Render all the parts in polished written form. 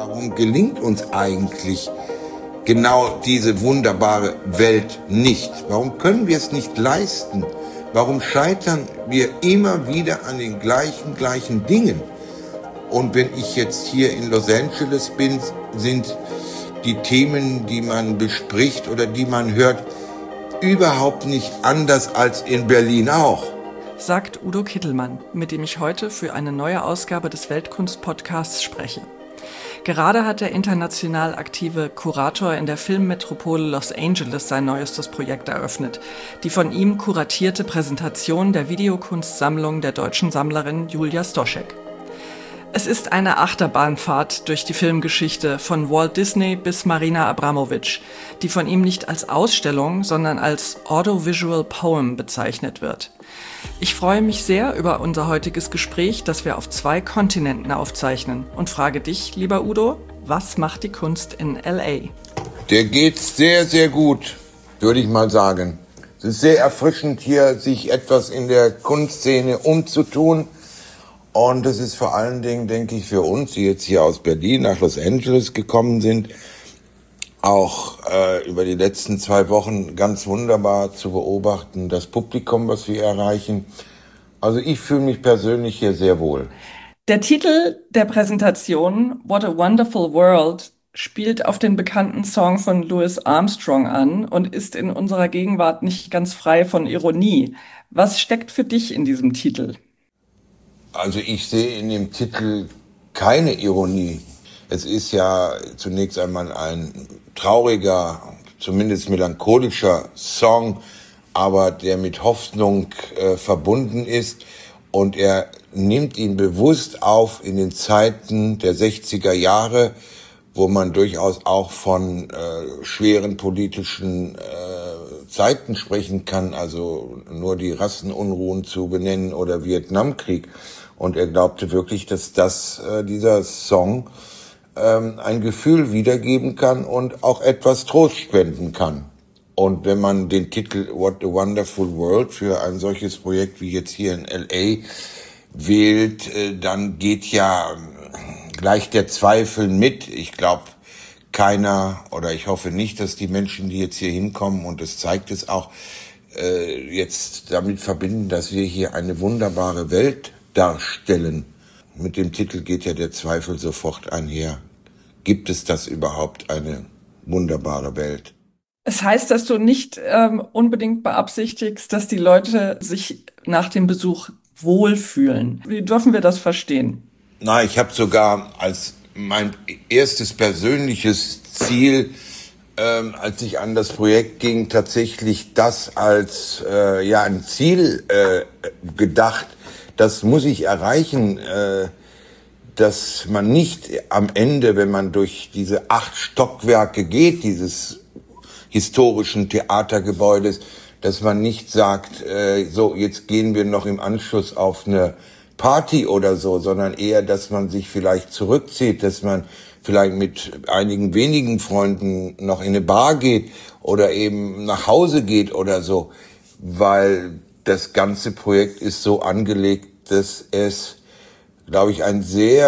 Warum gelingt uns eigentlich genau diese wunderbare Welt nicht? Warum können wir es nicht leisten? Warum scheitern wir immer wieder an den gleichen Dingen? Und wenn ich jetzt hier in Los Angeles bin, sind die Themen, die man bespricht oder die man hört, überhaupt nicht anders als in Berlin auch. Sagt Udo Kittelmann, mit dem ich heute für eine neue Ausgabe des Weltkunst-Podcasts spreche. Gerade hat der international aktive Kurator in der Filmmetropole Los Angeles sein neuestes Projekt eröffnet, die von ihm kuratierte Präsentation der Videokunstsammlung der deutschen Sammlerin Julia Stoschek. Es ist eine Achterbahnfahrt durch die Filmgeschichte von Walt Disney bis Marina Abramović, die von ihm nicht als Ausstellung, sondern als Audiovisual Poem bezeichnet wird. Ich freue mich sehr über unser heutiges Gespräch, das wir auf 2 Kontinenten aufzeichnen, und frage dich, lieber Udo, was macht die Kunst in L.A.? Der geht sehr, sehr gut, würde ich mal sagen. Es ist sehr erfrischend, hier sich etwas in der Kunstszene umzutun. Und es ist vor allen Dingen, denke ich, für uns, die jetzt hier aus Berlin nach Los Angeles gekommen sind, auch über die letzten 2 Wochen ganz wunderbar zu beobachten, das Publikum, was wir erreichen. Also ich fühle mich persönlich hier sehr wohl. Der Titel der Präsentation, What a Wonderful World, spielt auf den bekannten Song von Louis Armstrong an und ist in unserer Gegenwart nicht ganz frei von Ironie. Was steckt für dich in diesem Titel? Also ich sehe in dem Titel keine Ironie. Es ist ja zunächst einmal ein trauriger, zumindest melancholischer Song, aber der mit Hoffnung verbunden ist. Und er nimmt ihn bewusst auf in den Zeiten der 60er Jahre, wo man durchaus auch von schweren politischen Zeiten sprechen kann, also nur die Rassenunruhen zu benennen oder Vietnamkrieg. Und er glaubte wirklich, dass dieser Song ein Gefühl wiedergeben kann und auch etwas Trost spenden kann. Und wenn man den Titel What a Wonderful World für ein solches Projekt wie jetzt hier in L.A. wählt, dann geht ja gleich der Zweifel mit. Ich glaube, keiner, oder ich hoffe nicht, dass die Menschen, die jetzt hier hinkommen, und das zeigt es auch, jetzt damit verbinden, dass wir hier eine wunderbare Welt darstellen. Mit dem Titel geht ja der Zweifel sofort einher. Gibt es das überhaupt, eine wunderbare Welt? Es heißt, dass du nicht unbedingt beabsichtigst, dass die Leute sich nach dem Besuch wohlfühlen. Wie dürfen wir das verstehen? Na, ich habe sogar als mein erstes persönliches Ziel, als ich an das Projekt ging, tatsächlich das als ein Ziel gedacht. Das muss ich erreichen, dass man nicht am Ende, wenn man durch diese 8 Stockwerke geht, dieses historischen Theatergebäudes, dass man nicht sagt, so, jetzt gehen wir noch im Anschluss auf eine Party oder so, sondern eher, dass man sich vielleicht zurückzieht, dass man vielleicht mit einigen wenigen Freunden noch in eine Bar geht oder eben nach Hause geht oder so, weil das ganze Projekt ist so angelegt, dass es, glaube ich, ein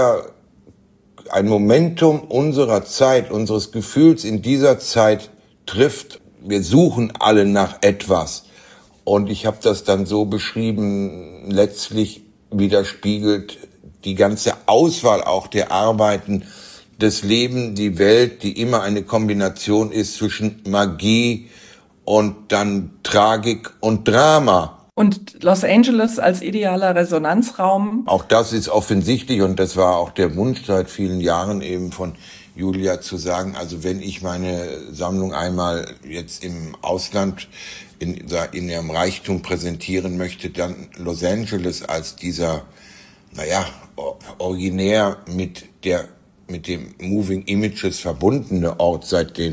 Momentum unserer Zeit, unseres Gefühls in dieser Zeit trifft. Wir suchen alle nach etwas. Und ich habe das dann so beschrieben, letztlich widerspiegelt die ganze Auswahl auch der Arbeiten, das Leben, die Welt, die immer eine Kombination ist zwischen Magie und dann Tragik und Drama. Und Los Angeles als idealer Resonanzraum? Auch das ist offensichtlich, und das war auch der Wunsch seit vielen Jahren eben von Julia zu sagen, also wenn ich meine Sammlung einmal jetzt im Ausland in ihrem Reichtum präsentieren möchte, dann Los Angeles als dieser, originär mit dem Moving Images verbundene Ort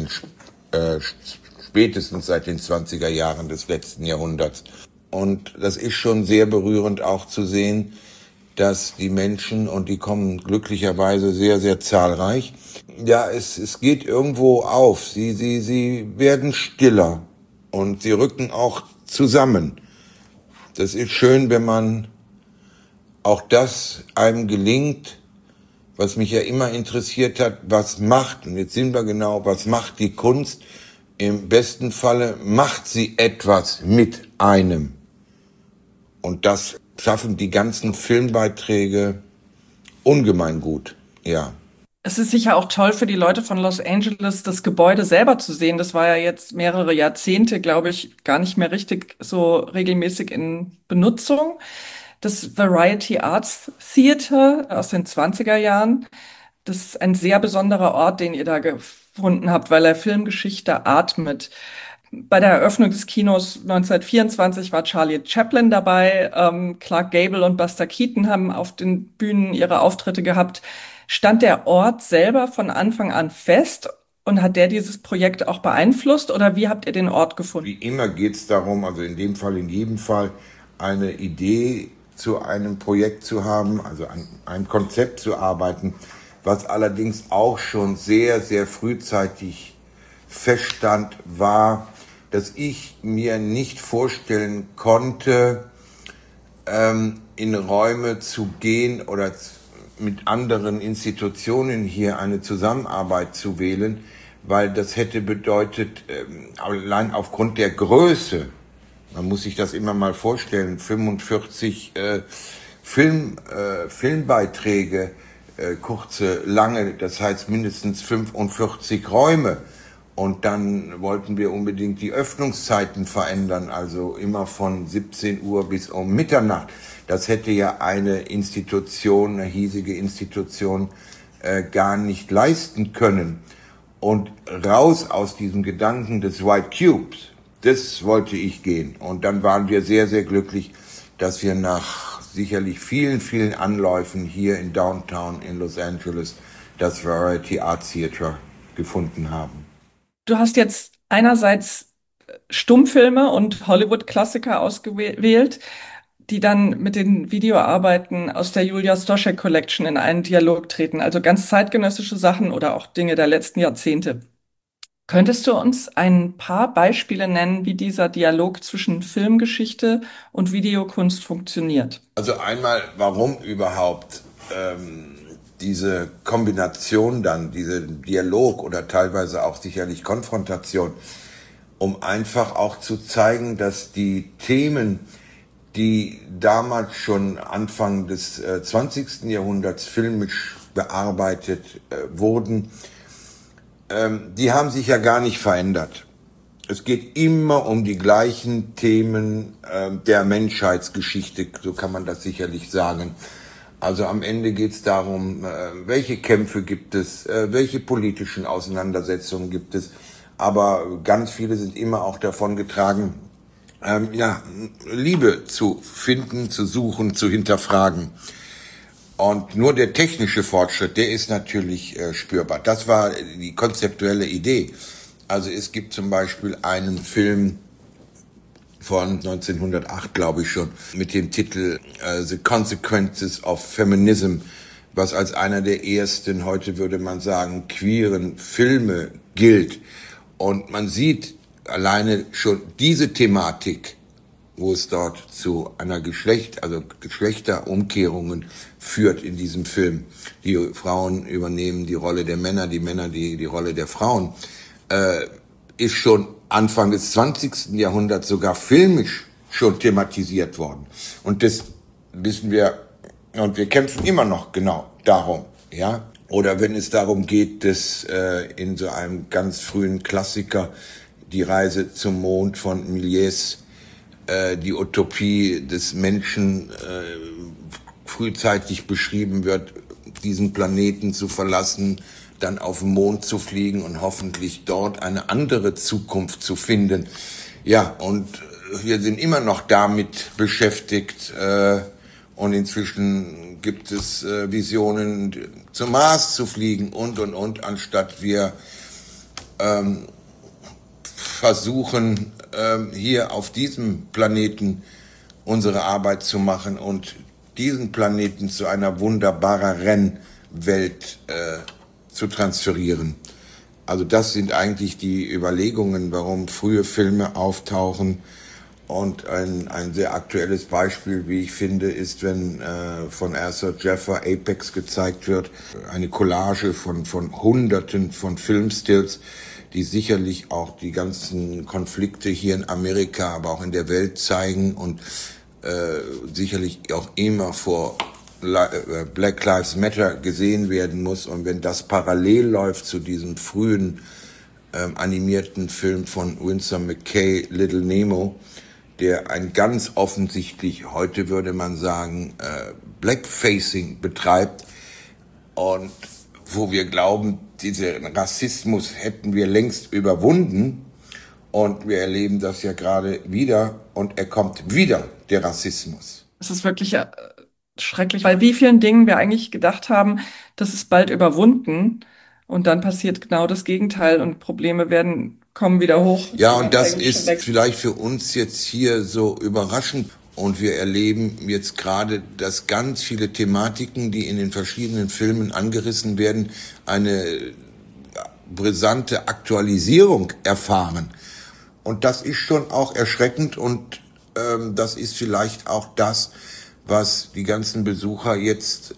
spätestens seit den 20er Jahren des letzten Jahrhunderts. Und das ist schon sehr berührend auch zu sehen, dass die Menschen, und die kommen glücklicherweise sehr, sehr zahlreich, ja, es geht irgendwo auf. Sie werden stiller und sie rücken auch zusammen. Das ist schön, wenn man auch das einem gelingt, was mich ja immer interessiert hat, was macht, und jetzt sind wir genau, was macht die Kunst? Im besten Falle macht sie etwas mit einem. Und das schaffen die ganzen Filmbeiträge ungemein gut, ja. Es ist sicher auch toll für die Leute von Los Angeles, das Gebäude selber zu sehen. Das war ja jetzt mehrere Jahrzehnte, glaube ich, gar nicht mehr richtig so regelmäßig in Benutzung. Das Variety Arts Theater aus den 20er Jahren, das ist ein sehr besonderer Ort, den ihr da gefunden habt, weil er Filmgeschichte atmet. Bei der Eröffnung des Kinos 1924 war Charlie Chaplin dabei. Clark Gable und Buster Keaton haben auf den Bühnen ihre Auftritte gehabt. Stand der Ort selber von Anfang an fest und hat der dieses Projekt auch beeinflusst oder wie habt ihr den Ort gefunden? Wie immer geht es darum, also in dem Fall, in jedem Fall, eine Idee zu einem Projekt zu haben, also an ein Konzept zu arbeiten, was allerdings auch schon sehr, sehr frühzeitig feststand, war, dass ich mir nicht vorstellen konnte, in Räume zu gehen oder mit anderen Institutionen hier eine Zusammenarbeit zu wählen, weil das hätte bedeutet, allein aufgrund der Größe, man muss sich das immer mal vorstellen, 45 Filmbeiträge, kurze, lange, das heißt mindestens 45 Räume. Und dann wollten wir unbedingt die Öffnungszeiten verändern, also immer von 17 Uhr bis um Mitternacht. Das hätte ja eine Institution, eine hiesige Institution, gar nicht leisten können. Und raus aus diesem Gedanken des White Cubes, das wollte ich gehen. Und dann waren wir sehr, sehr glücklich, dass wir nach sicherlich vielen, vielen Anläufen hier in Downtown in Los Angeles das Variety Art Theater gefunden haben. Du hast jetzt einerseits Stummfilme und Hollywood-Klassiker ausgewählt, die dann mit den Videoarbeiten aus der Julia Stoschek Collection in einen Dialog treten, also ganz zeitgenössische Sachen oder auch Dinge der letzten Jahrzehnte. Könntest du uns ein paar Beispiele nennen, wie dieser Dialog zwischen Filmgeschichte und Videokunst funktioniert? Also einmal, warum überhaupt diese Kombination dann, diese Dialog oder teilweise auch sicherlich Konfrontation, um einfach auch zu zeigen, dass die Themen, die damals schon Anfang des 20. Jahrhunderts filmisch bearbeitet wurden, die haben sich ja gar nicht verändert. Es geht immer um die gleichen Themen der Menschheitsgeschichte, so kann man das sicherlich sagen. Also am Ende geht es darum, welche Kämpfe gibt es, welche politischen Auseinandersetzungen gibt es, aber ganz viele sind immer auch davon getragen, Liebe zu finden, zu suchen, zu hinterfragen. Und nur der technische Fortschritt, der ist natürlich spürbar. Das war die konzeptuelle Idee. Also es gibt zum Beispiel einen Film von 1908, glaube ich schon, mit dem Titel The Consequences of Feminism, was als einer der ersten, heute würde man sagen, queeren Filme gilt. Und man sieht alleine schon diese Thematik, wo es dort zu einer Geschlechterumkehrungen führt in diesem Film. Die Frauen übernehmen die Rolle der Männer, die Männer die Rolle der Frauen, ist schon Anfang des 20. Jahrhunderts sogar filmisch schon thematisiert worden. Und das wissen wir, und wir kämpfen immer noch genau darum, ja. Oder wenn es darum geht, dass in so einem ganz frühen Klassiker, die Reise zum Mond von Méliès, die Utopie des Menschen frühzeitig beschrieben wird, diesen Planeten zu verlassen, dann auf den Mond zu fliegen und hoffentlich dort eine andere Zukunft zu finden. Ja, und wir sind immer noch damit beschäftigt und inzwischen gibt es Visionen, zum Mars zu fliegen und, anstatt wir versuchen, hier auf diesem Planeten unsere Arbeit zu machen und diesen Planeten zu einer wunderbareren Welt zu transferieren. Also das sind eigentlich die Überlegungen, warum frühe Filme auftauchen Und ein sehr aktuelles Beispiel, wie ich finde, ist, wenn von Arthur Jeffer Apex gezeigt wird, eine Collage von Hunderten von Filmstills, die sicherlich auch die ganzen Konflikte hier in Amerika, aber auch in der Welt zeigen und sicherlich auch immer vor Black Lives Matter gesehen werden muss. Und wenn das parallel läuft zu diesem frühen animierten Film von Winsor McCay, Little Nemo, der ein ganz offensichtlich, heute würde man sagen, Blackfacing betreibt und wo wir glauben, diesen Rassismus hätten wir längst überwunden und wir erleben das ja gerade wieder und er kommt wieder, der Rassismus. Es ist wirklich schrecklich, bei wie vielen Dingen wir eigentlich gedacht haben, das ist bald überwunden und dann passiert genau das Gegenteil und Probleme kommen wieder hoch. Ja, und das ist vielleicht für uns jetzt hier so überraschend. Und wir erleben jetzt gerade, dass ganz viele Thematiken, die in den verschiedenen Filmen angerissen werden, eine brisante Aktualisierung erfahren. Und das ist schon auch erschreckend und das ist vielleicht auch das, was die ganzen Besucher jetzt,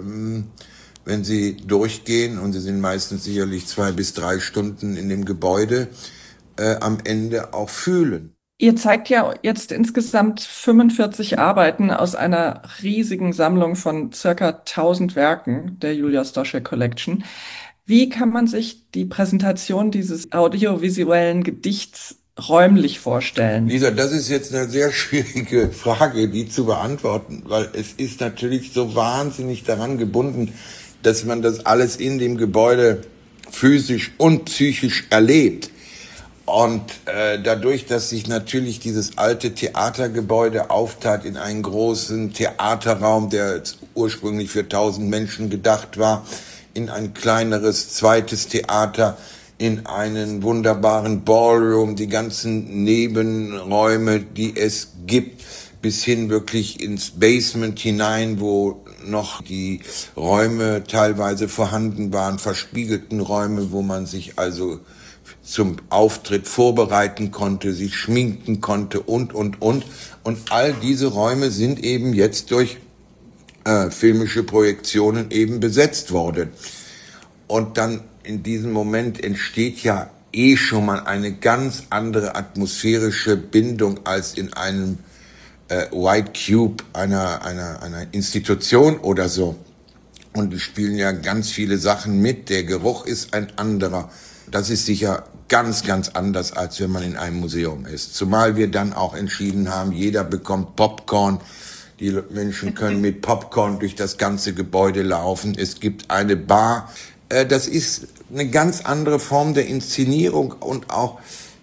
wenn sie durchgehen, und sie sind meistens sicherlich 2 bis 3 Stunden in dem Gebäude, am Ende auch fühlen. Ihr zeigt ja jetzt insgesamt 45 Arbeiten aus einer riesigen Sammlung von circa 1000 Werken der Julia Stoschek Collection. Wie kann man sich die Präsentation dieses audiovisuellen Gedichts räumlich vorstellen? Lisa, das ist jetzt eine sehr schwierige Frage, die zu beantworten, weil es ist natürlich so wahnsinnig daran gebunden, dass man das alles in dem Gebäude physisch und psychisch erlebt. Und dadurch, dass sich natürlich dieses alte Theatergebäude auftat in einen großen Theaterraum, der ursprünglich für 1000 Menschen gedacht war, in ein kleineres zweites Theater, in einen wunderbaren Ballroom, die ganzen Nebenräume, die es gibt, bis hin wirklich ins Basement hinein, wo noch die Räume teilweise vorhanden waren, verspiegelten Räume, wo man sich also zum Auftritt vorbereiten konnte, sich schminken konnte und. Und all diese Räume sind eben jetzt durch filmische Projektionen eben besetzt worden. Und dann in diesem Moment entsteht ja schon mal eine ganz andere atmosphärische Bindung als in einem White Cube einer Institution oder so. Und es spielen ja ganz viele Sachen mit. Der Geruch ist ein anderer. Das ist sicher ganz, ganz anders, als wenn man in einem Museum ist. Zumal wir dann auch entschieden haben, jeder bekommt Popcorn. Die Menschen können mit Popcorn durch das ganze Gebäude laufen. Es gibt eine Bar. Das ist eine ganz andere Form der Inszenierung und auch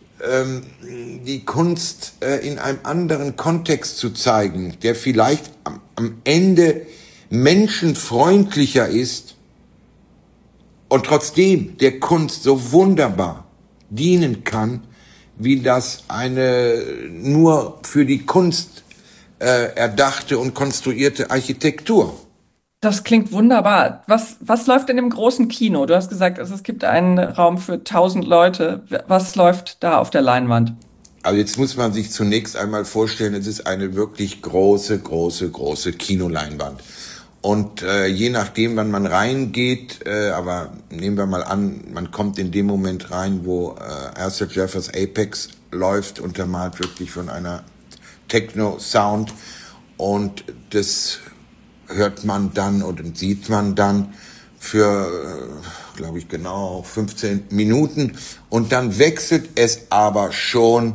die Kunst in einem anderen Kontext zu zeigen, der vielleicht am Ende menschenfreundlicher ist und trotzdem der Kunst so wunderbar dienen kann, wie das eine nur für die Kunst erdachte und konstruierte Architektur. Das klingt wunderbar. Was läuft in dem großen Kino? Du hast gesagt, es gibt einen Raum für 1000 Leute. Was läuft da auf der Leinwand? Also jetzt muss man sich zunächst einmal vorstellen, es ist eine wirklich große Kinoleinwand. Und je nachdem, wann man reingeht, aber nehmen wir mal an, man kommt in dem Moment rein, wo Arthur Jeffers Apex läuft, untermalt wirklich von einer Techno-Sound, und das hört man dann oder sieht man dann für, glaube ich, genau 15 Minuten. Und dann wechselt es aber schon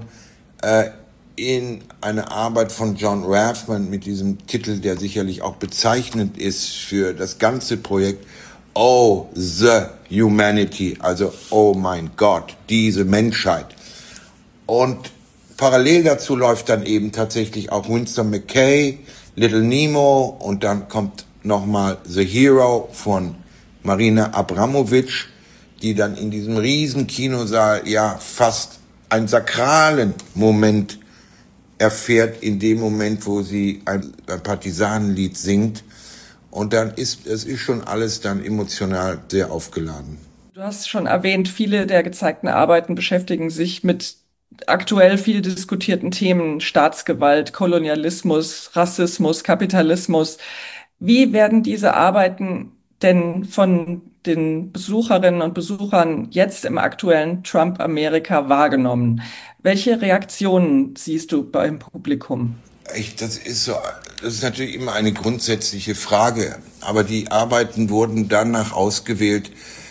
in eine Arbeit von John Rathman mit diesem Titel, der sicherlich auch bezeichnend ist für das ganze Projekt, Oh, the Humanity, also oh mein Gott, diese Menschheit. Und parallel dazu läuft dann eben tatsächlich auch Winsor McCay, Little Nemo, und dann kommt nochmal The Hero von Marina Abramovic, die dann in diesem riesen Kinosaal ja fast einen sakralen Moment erfährt, in dem Moment, wo sie ein Partisanenlied singt. Und dann es ist schon alles dann emotional sehr aufgeladen. Du hast schon erwähnt, viele der gezeigten Arbeiten beschäftigen sich mit aktuell viel diskutierten Themen, Staatsgewalt, Kolonialismus, Rassismus, Kapitalismus. Wie werden diese Arbeiten denn von den Besucherinnen und Besuchern jetzt im aktuellen Trump-Amerika wahrgenommen? Welche Reaktionen siehst du beim Publikum? Das ist natürlich immer eine grundsätzliche Frage. Aber die Arbeiten wurden danach ausgewählt,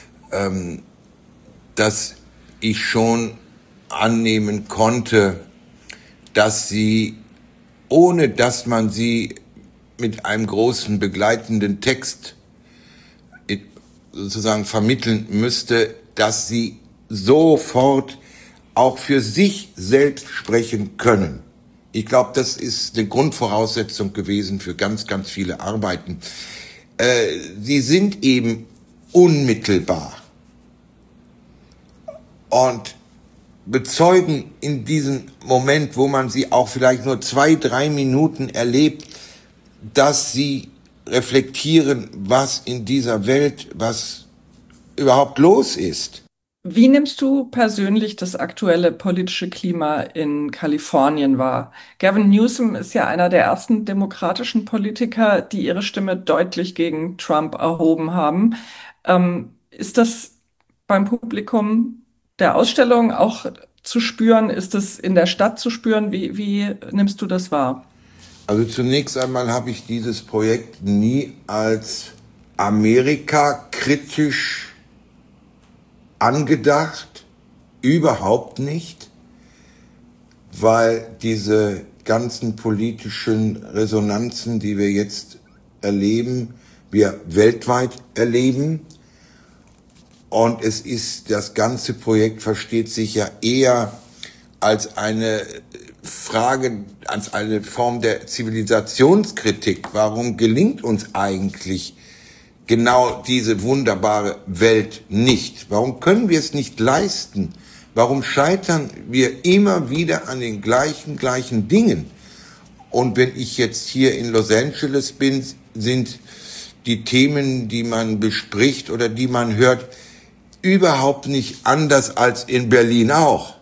dass ich schon annehmen konnte, dass sie, ohne dass man sie mit einem großen begleitenden Text sozusagen vermitteln müsste, dass sie sofort auch für sich selbst sprechen können. Ich glaube, das ist eine Grundvoraussetzung gewesen für ganz, ganz viele Arbeiten. Sie sind eben unmittelbar und bezeugen in diesem Moment, wo man sie auch vielleicht nur 2-3 Minuten erlebt, dass sie reflektieren, was in dieser Welt, was überhaupt los ist. Wie nimmst du persönlich das aktuelle politische Klima in Kalifornien wahr? Gavin Newsom ist ja einer der ersten demokratischen Politiker, die ihre Stimme deutlich gegen Trump erhoben haben. Ist das beim Publikum der Ausstellung auch zu spüren? Ist es in der Stadt zu spüren? Wie nimmst du das wahr? Also zunächst einmal habe ich dieses Projekt nie als Amerika-kritisch angedacht, überhaupt nicht, weil diese ganzen politischen Resonanzen, die wir jetzt erleben, wir weltweit erleben. Und das ganze Projekt versteht sich ja eher als eine Frage, als eine Form der Zivilisationskritik. Warum gelingt uns eigentlich genau diese wunderbare Welt nicht? Warum können wir es nicht leisten? Warum scheitern wir immer wieder an den gleichen Dingen? Und wenn ich jetzt hier in Los Angeles bin, sind die Themen, die man bespricht oder die man hört, überhaupt nicht anders als in Berlin auch.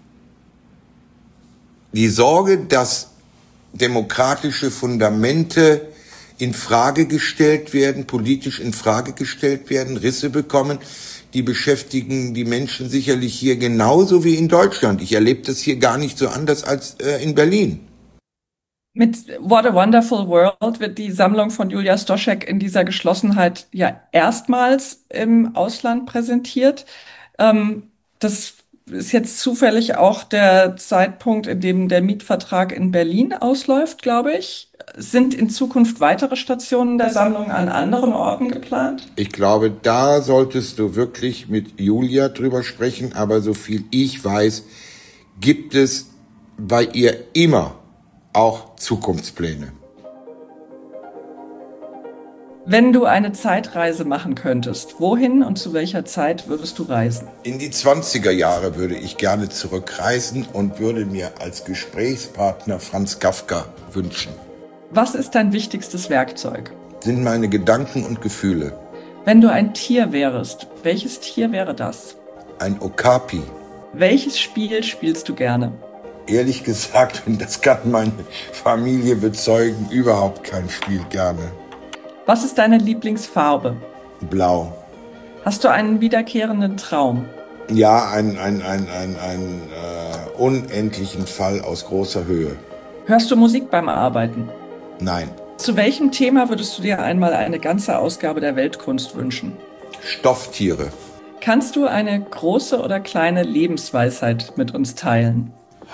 Die Sorge, dass demokratische Fundamente in Frage gestellt werden, politisch in Frage gestellt werden, Risse bekommen, die beschäftigen die Menschen sicherlich hier genauso wie in Deutschland. Ich erlebe das hier gar nicht so anders als in Berlin. Mit What a Wonderful World wird die Sammlung von Julia Stoschek in dieser Geschlossenheit ja erstmals im Ausland präsentiert. Das ist jetzt zufällig auch der Zeitpunkt, in dem der Mietvertrag in Berlin ausläuft, glaube ich. Sind in Zukunft weitere Stationen der Sammlung an anderen Orten geplant? Ich glaube, da solltest du wirklich mit Julia drüber sprechen, aber so viel ich weiß, gibt es bei ihr immer auch Zukunftspläne. Wenn du eine Zeitreise machen könntest, wohin und zu welcher Zeit würdest du reisen? In die 20er Jahre würde ich gerne zurückreisen und würde mir als Gesprächspartner Franz Kafka wünschen. Was ist dein wichtigstes Werkzeug? Sind meine Gedanken und Gefühle. Wenn du ein Tier wärest, welches Tier wäre das? Ein Okapi. Welches Spiel spielst du gerne? Ehrlich gesagt, und das kann meine Familie bezeugen, überhaupt kein Spiel gerne. Was ist deine Lieblingsfarbe? Blau. Hast du einen wiederkehrenden Traum? Ja, einen unendlichen Fall aus großer Höhe. Hörst du Musik beim Arbeiten? Nein. Zu welchem Thema würdest du dir einmal eine ganze Ausgabe der Weltkunst wünschen? Stofftiere. Kannst du eine große oder kleine Lebensweisheit mit uns teilen?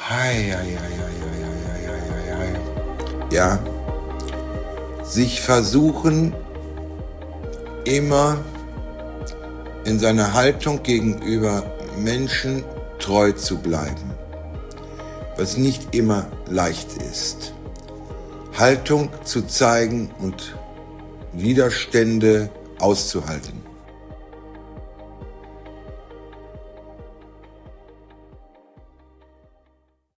Ja. Sich versuchen, immer in seiner Haltung gegenüber Menschen treu zu bleiben, was nicht immer leicht ist. Haltung zu zeigen und Widerstände auszuhalten.